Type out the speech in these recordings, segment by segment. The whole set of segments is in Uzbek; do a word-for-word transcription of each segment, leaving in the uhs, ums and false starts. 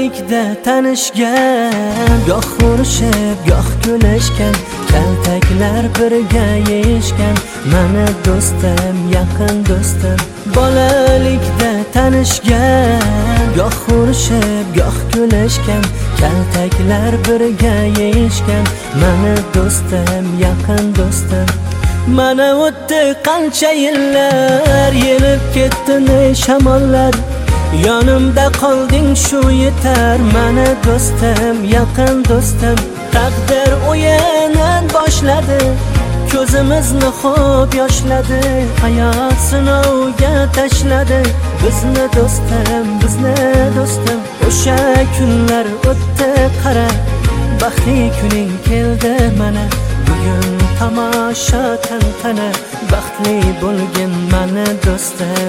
bolalikda tanishgan, goh urushib, goh kulishgan, kaltaklar birga yeyishgan, mani do'stim, yaqin do'stim. Bolalikda tanishgan, goh urushib, goh kulishgan, kaltaklar birga yeyishgan, mani do'stim, yaqin do'stim. Mana o'tdi qancha yillar, yelib ketdi ne shamollar, yonimda qolding shu yetar, mani do'stim, yaqin do'stim. Taqdir o'yinan boshladi, ko'zimizni xo'p yoshladi, hayot sinovga tashladi bizni do'stim, bizni do'stim. O'sha kunlar o'tdi qara, baxtli kuning keldi mana, bugun tomosha tantana, baxtli bo'lgin mani do'stim.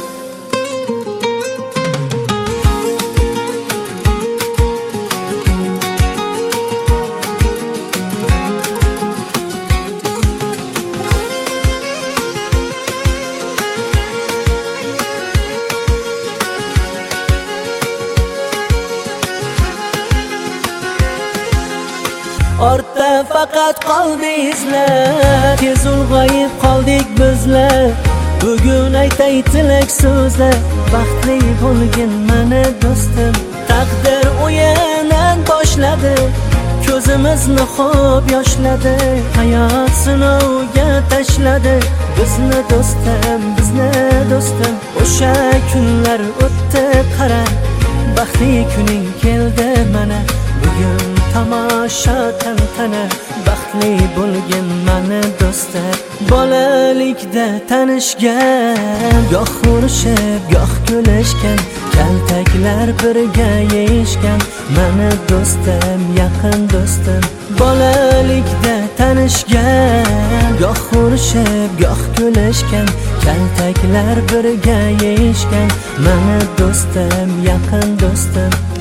Ortda faqat qoldi izlar, tez ulg'ayib qoldik bizlar. Bugun aytay tilak so'zlar, baxtli bo'lgin mani do'stim. Taqdir o'yinan boshladi, ko'zimizni xo'p yoshladi, hayot sinovga tashladi bizni do'stim, bizni do'stim. O'sha kunlar o'tdi qara, baxtli kuning keldi mana, bugun tomosha tantana, baxtli bo'lgin mani do'stim. Bolalikda tanishgan, goh urushib, goh kulishgan, kaltaklar birga yeyishgan, mani do'stim, yaqin do'stim. Bolalikda tanishgan, goh urushib, goh kulishgan, kaltaklar birga yeyishgan, mani do'stim, yaqin do'stim.